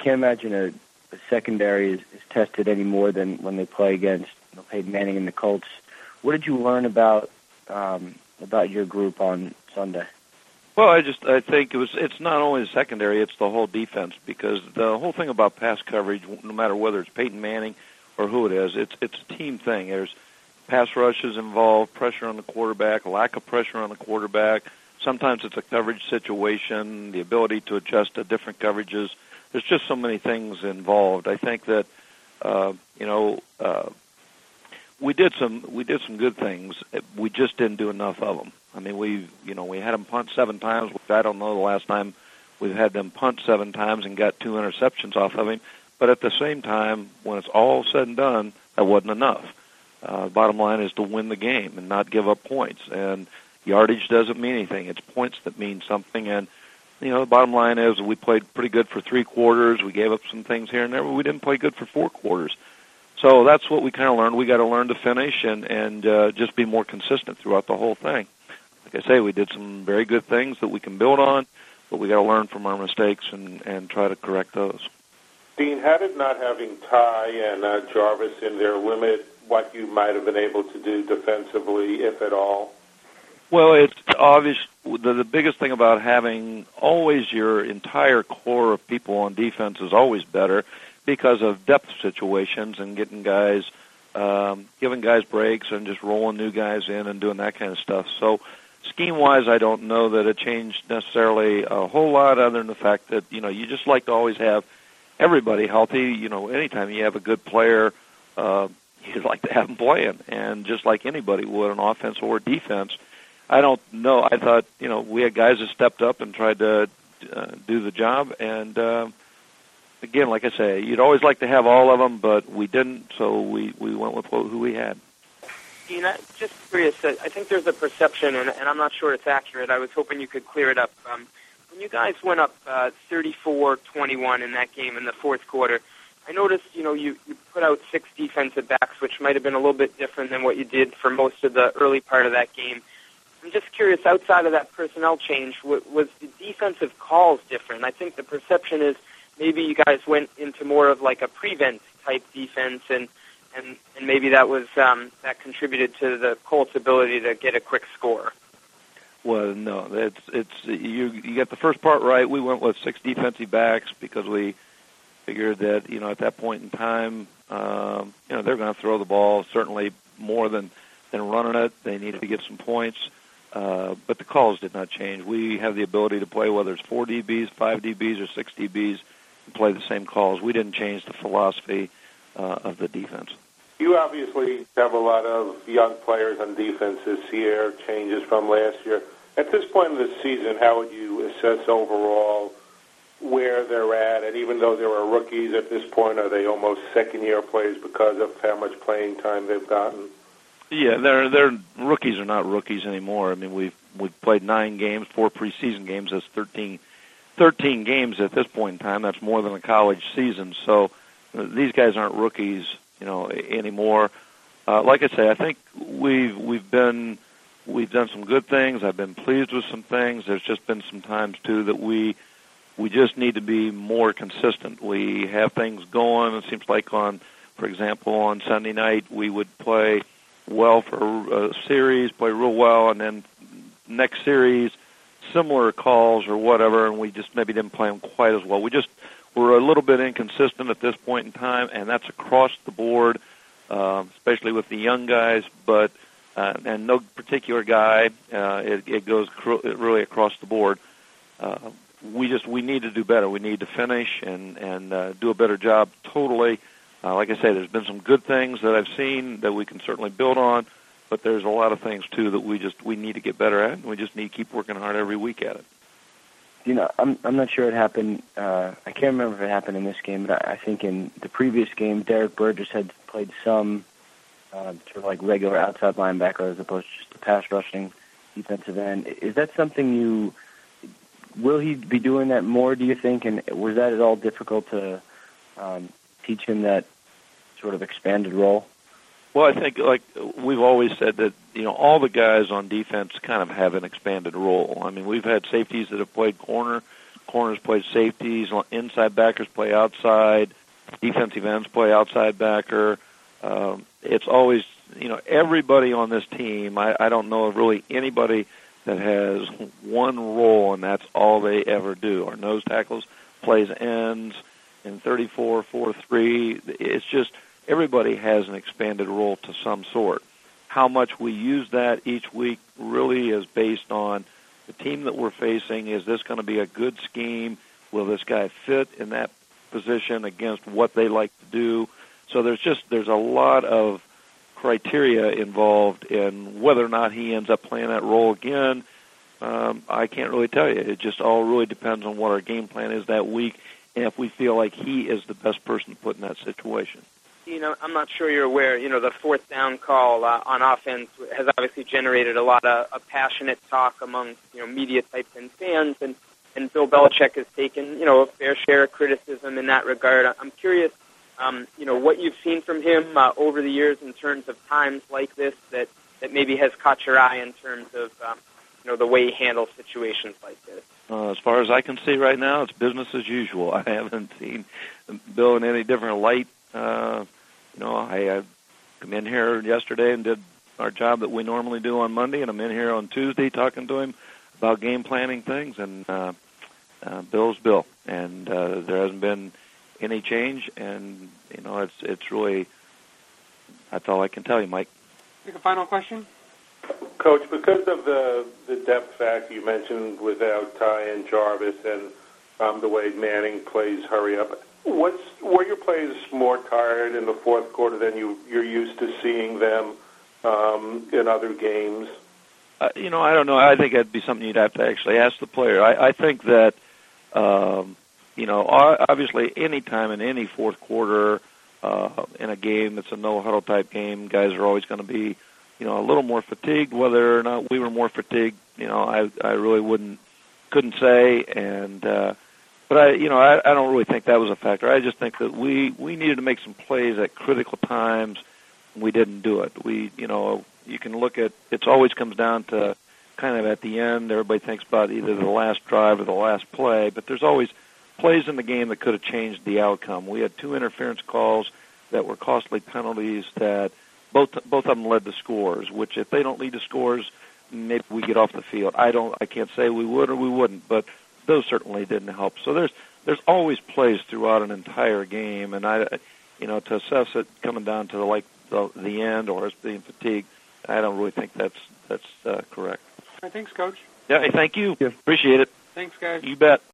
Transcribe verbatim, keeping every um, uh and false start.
can't imagine a, a secondary is, is tested any more than when they play against you know, Peyton Manning and the Colts. What did you learn about um, about your group on Sunday? Well, I just I think it was it's not only the secondary, it's the whole defense, because the whole thing about pass coverage, no matter whether it's Peyton Manning or who it is, it's it's a team thing. There's pass rushes involved, pressure on the quarterback, lack of pressure on the quarterback. Sometimes it's a coverage situation, the ability to adjust to different coverages. There's just so many things involved. I think that uh, you know uh, we did some we did some good things. We just didn't do enough of them. I mean, we you know we had them punt seven times. Which I don't know the last time we've had them punt seven times and got two interceptions off of him. But at the same time, when it's all said and done, that wasn't enough. Uh, bottom line is to win the game and not give up points. And yardage doesn't mean anything. It's points that mean something. And, you know, the bottom line is we played pretty good for three quarters. We gave up some things here and there, but we didn't play good for four quarters. So that's what we kind of learned. We got to learn to finish and, and uh, just be more consistent throughout the whole thing. Like I say, we did some very good things that we can build on, but we got to learn from our mistakes and, and try to correct those. Dean, how did not having Ty and uh, Jarvis in there limit what you might have been able to do defensively, if at all? Well, it's obvious. The, the biggest thing about having always your entire core of people on defense is always better because of depth situations and getting guys, um, giving guys breaks and just rolling new guys in and doing that kind of stuff. So scheme-wise, I don't know that it changed necessarily a whole lot other than the fact that, you know, you just like to always have everybody healthy. You know, anytime you have a good player, uh, you'd like to have them playing. And just like anybody would on offense or defense, I don't know. I thought, you know, we had guys that stepped up and tried to uh, do the job. And, uh, again, like I say, you'd always like to have all of them, but we didn't, so we, we went with who we had. Dean, I'm just curious. I think there's a perception, and, and I'm not sure it's accurate. I was hoping you could clear it up. Um, when you guys went up uh, thirty-four twenty-one in that game in the fourth quarter, I noticed, you know, you, you put out six defensive backs, which might have been a little bit different than what you did for most of the early part of that game. I'm just curious, outside of that personnel change, was, was the defensive calls different? I think the perception is maybe you guys went into more of like a prevent type defense, and and, and maybe that was um, that contributed to the Colts' ability to get a quick score. Well, no, it's it's you. You got the first part right. We went with six defensive backs because we figured that, you know, at that point in time, um, you know, they're going to throw the ball certainly more than than running it. They needed to get some points. Uh, but the calls did not change. We have the ability to play whether it's four D Bs, five D Bs, or six D Bs and play the same calls. We didn't change the philosophy uh, of the defense. You obviously have a lot of young players on defense this year, changes from last year. At this point in the season, how would you assess overall where they're at? And even though there are rookies at this point, are they almost second-year players because of how much playing time they've gotten? Yeah, they're they're rookies are not rookies anymore. I mean, we've we've played nine games, four preseason games. That's thirteen, thirteen games at this point in time. That's more than a college season. So uh, these guys aren't rookies, you know, anymore. Uh, like I say, I think we've we've been we've done some good things. I've been pleased with some things. There's just been some times too that we we just need to be more consistent. We have things going. It seems like on, for example, on Sunday night we would play well for a series, play real well, and then next series, similar calls or whatever, and we just maybe didn't play them quite as well. We just we're a little bit inconsistent at this point in time, and that's across the board, uh, especially with the young guys, but uh, and no particular guy. Uh, it, it goes cr- really across the board. Uh, we just we need to do better. We need to finish and and uh, do a better job totally. Uh, like I say, there's been some good things that I've seen that we can certainly build on, but there's a lot of things too that we just we need to get better at, and we just need to keep working hard every week at it. You know, I'm I'm not sure it happened. Uh, I can't remember if it happened in this game, but I, I think in the previous game, Derek Burgess had played some uh, sort of like regular outside linebacker as opposed to just the pass rushing defensive end. Is that something you will he be doing that more? Do you think? And was that at all difficult to um, teach him that sort of expanded role? Well, I think, like we've always said, that, you know, all the guys on defense kind of have an expanded role. I mean, we've had safeties that have played corner, corners play safeties, inside backers play outside, defensive ends play outside backer. Um, it's always, you know, everybody on this team, I, I don't know of really anybody that has one role, and that's all they ever do. Our nose tackles plays ends in thirty-four four three. It's just everybody has an expanded role to some sort. How much we use that each week really is based on the team that we're facing. Is this going to be a good scheme? Will this guy fit in that position against what they like to do? So there's just there's a lot of criteria involved in whether or not he ends up playing that role again. Um, I can't really tell you. It just all really depends on what our game plan is that week and if we feel like he is the best person to put in that situation. You know, I'm not sure you're aware, you know, the fourth down call uh, on offense has obviously generated a lot of, of passionate talk among, you know, media types and fans, and, and Bill Belichick has taken, you know, a fair share of criticism in that regard. I'm curious, um, you know, what you've seen from him uh, over the years in terms of times like this that, that maybe has caught your eye in terms of, um, you know, the way he handles situations like this. Uh, as far as I can see right now, it's business as usual. I haven't seen Bill in any different light. Uh, you know, I, I come in here yesterday and did our job that we normally do on Monday, and I'm in here on Tuesday talking to him about game planning things, and uh, uh, Bill's Bill. And uh, there hasn't been any change, and, you know, it's it's really, that's all I can tell you, Mike. Take a final question. Coach, because of the, the depth factor you mentioned without Ty and Jarvis and um, the way Manning plays hurry up, what's, were your players more tired in the fourth quarter than you, you're used to seeing them um, in other games? Uh, you know, I don't know. I think that'd be something you'd have to actually ask the player. I, I think that, um, you know, obviously any time in any fourth quarter uh, in a game that's a no-huddle type game, guys are always going to be, you know, a little more fatigued. Whether or not we were more fatigued, you know, I I really wouldn't couldn't say. And uh, but I, you know, I, I don't really think that was a factor. I just think that we we needed to make some plays at critical times. And we didn't do it. We, you know, you can look at it. Always comes down to kind of at the end. Everybody thinks about either the last drive or the last play, but there's always plays in the game that could have changed the outcome. We had two interference calls that were costly penalties that. Both both of them led to scores, which if they don't lead to scores, maybe we get off the field. I don't. I can't say we would or we wouldn't, but those certainly didn't help. So there's there's always plays throughout an entire game, and I, you know, to assess it coming down to the, like the, the end or us being fatigued, I don't really think that's that's uh, correct. All right, thanks, Coach. Yeah, hey, thank you. Appreciate it. Thanks, guys. You bet.